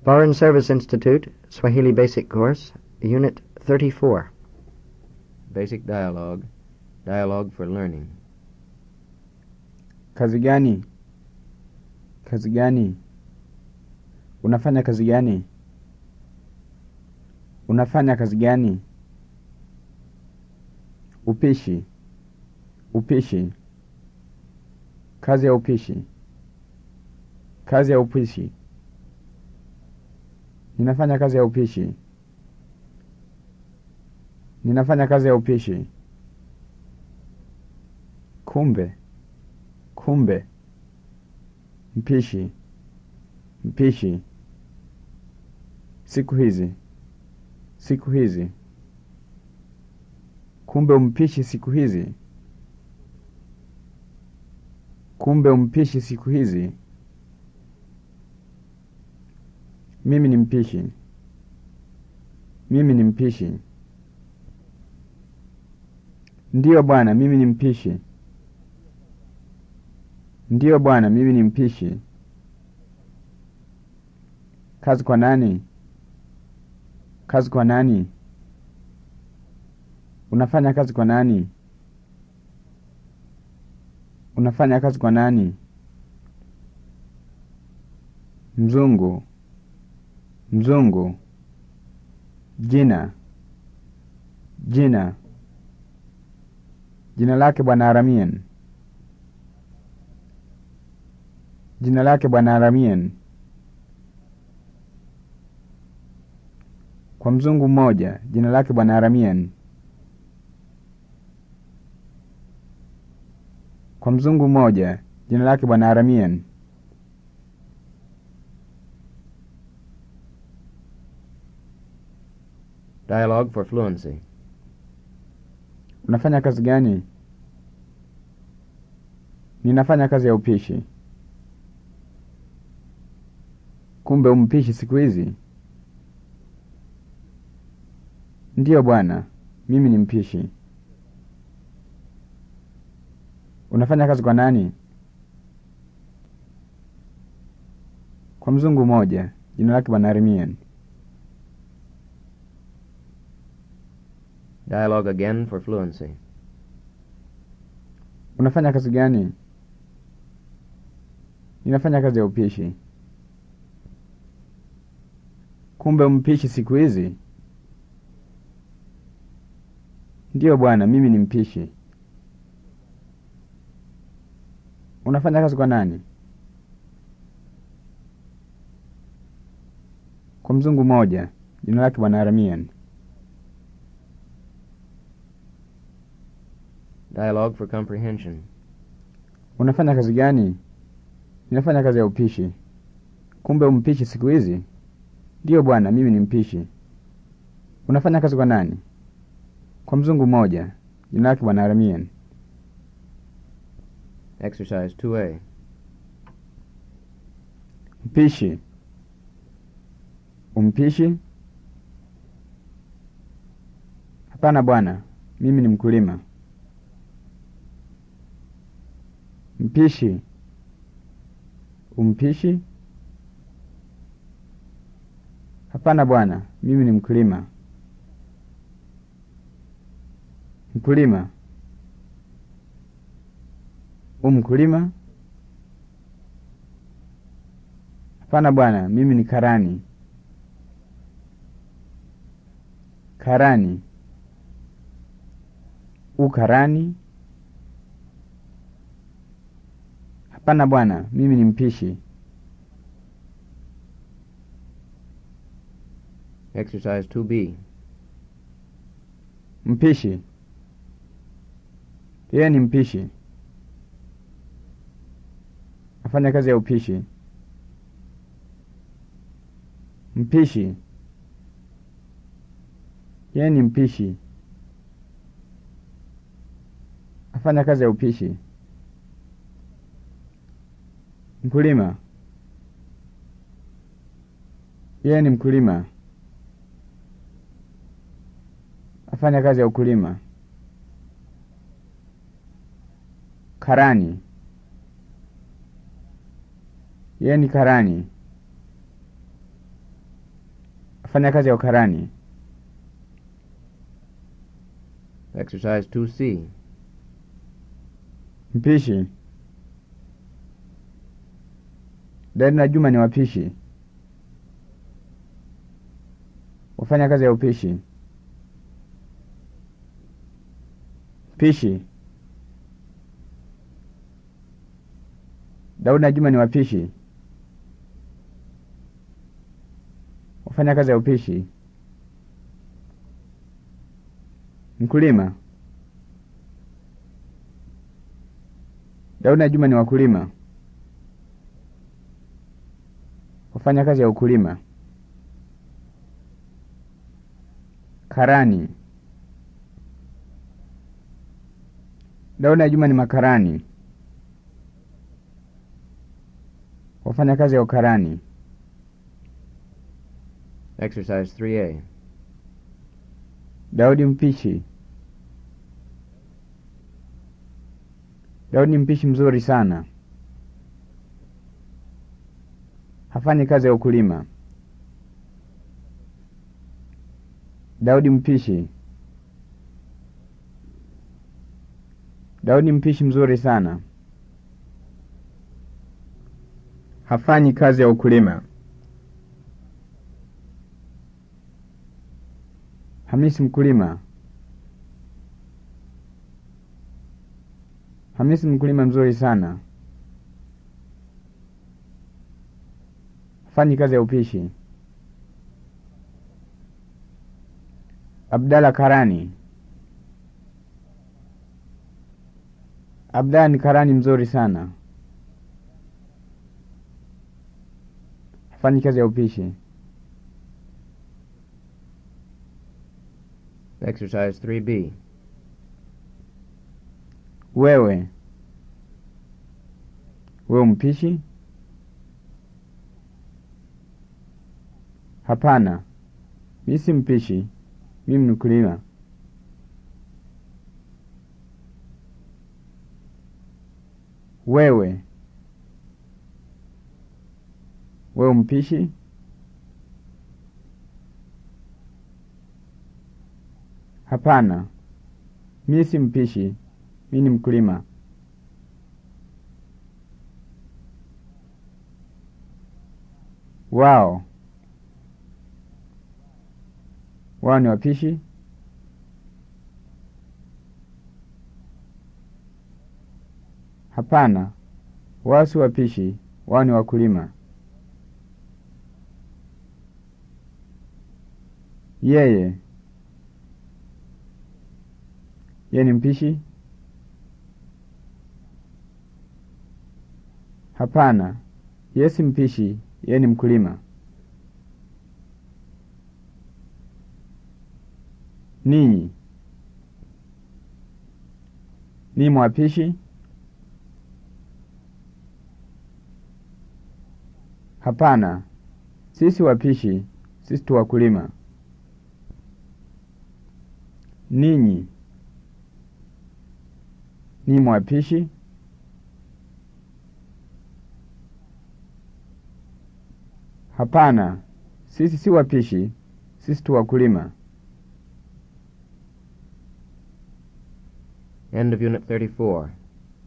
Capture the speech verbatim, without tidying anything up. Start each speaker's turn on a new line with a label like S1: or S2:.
S1: Foreign Service Institute, Swahili Basic Course, Unit thirty-four.
S2: Basic Dialogue. Dialogue for Learning.
S3: Kazi gani? Kazi gani? Unafanya kazi gani? Unafanya kazi gani? Upishi. Upishi. Kazi ya upishi. Kazi ya upishi. Ninafanya kazi ya upishi. Ninafanya kazi ya upishi. Kumbe. Kumbe. Mpishi. Mpishi. Siku hizi. Siku hizi. Kumbe umpishi siku hizi. Kumbe umpishi siku hizi. Mimi ni mpishi. Mimi ni mpishi. Ndiyo bwana, mimi ni mpishi. Ndiyo bwana, mimi ni mpishi. Kazi kwa nani? Kazi kwa nani? Unafanya kazi kwa nani? Unafanya kazi kwa nani? Mzungu. Mzungu. Jina. Jina. Jina lake bwana Aramian. Jina lake bwana Aramian. Kwa mzungu mmoja, jina lake bwana Aramian. Kwa mzungu mmoja, jina lake bwana Aramian.
S2: Dialogue for Fluency.
S3: Unafanya kazi gani? Ninafanya kazi ya upishi. Kumbe umpishi siku hizi? Ndiyo bwana, mimi ni mpishi. Unafanya kazi kwa nani? Kwa mzungu mmoja, jina lake bwana Aramian.
S2: Dialogue again for Fluency.
S3: Unafanya kazi gani? Ninafanya kazi ya upishi. Kumbe umpishi siku hizi? Ndiyo bwana, mimi ni mpishi. Unafanya kazi kwa nani? Kwa mzungu mmoja, jina lake bwana Aramian.
S2: Dialogue for Comprehension.
S3: Unafanya kazi gani? Ninafanya kazi ya upishi. Kumbe umpishi siku hizi? Ndiyo bwana, mimi ni mpishi. Unafanya kazi kwa nani? Kwa mzungu mmoja, jina lake bwana Aramian.
S2: Exercise two A.
S3: Mpishi. Umpishi? Hapana bwana, mimi ni mkulima. Mpishi. Umpishi? Hapana bwana, mimi ni mkulima. Mkulima. Umkulima? Hapana bwana, mimi ni karani. Karani. Ukarani? Hapana bwana, mimi ni mpishi.
S2: Exercise two B.
S3: Mpishi. Yeye ni mpishi. Afanya kazi ya upishi. Mpishi. Yeye ni mpishi. Afanya kazi ya upishi. Mkulima. Yeye ni mkulima. Afanya kazi ya ukulima. Karani. Yeye ni karani. Fanya kazi ya ukarani.
S2: Exercise two C.
S3: Mpishi. Dadi na Juma ni wapishi. Wafanya kazi ya upishi. Pishi. Daudi na Juma ni wapishi. Wafanya kazi ya upishi. Mkulima. Daudi na Juma ni wakulima. Wafanya kazi ya ukulima. Karani. Daudi na Juma ni makarani. Wafanya kazi ya ukarani.
S2: Exercise three A.
S3: Daudi mpishi. Daudi ni mpishi mzuri sana. Hafanyi kazi ya ukulima. Daudi mpishi. Daudi ni mpishi mzuri sana. Hafanyi kazi ya ukulima. Hamisi mkulima. Hamisi mkulima mzuri sana. Hafanyi kazi ya upishi. Abdalla karani. Abdalla ni karani mzuri sana. Hafanyi kazi ya upishi.
S2: Exercise three B.
S3: Wewe. Wewe mpishi? Hapana. Mimi si mpishi. Mimi ni mkulima. Wewe. Wewe mpishi? Hapana. Mimi si mpishi. Mimi ni mkulima. Wao. Wao ni wapishi? Hapana. Wao si wapishi. Wao ni wakulima. Yeye. Yeye ni mpishi? Hapana. Yeye si mpishi. Yeye ni mkulima. Ninyi. Ni mwapishi? Hapana. Sisi wapishi. Sisi tu wakulima. Ninyi. Ni mwapishi? Hapana. Sisi si wapishi. Sisi tu wakulima.
S2: End of Unit thirty-four.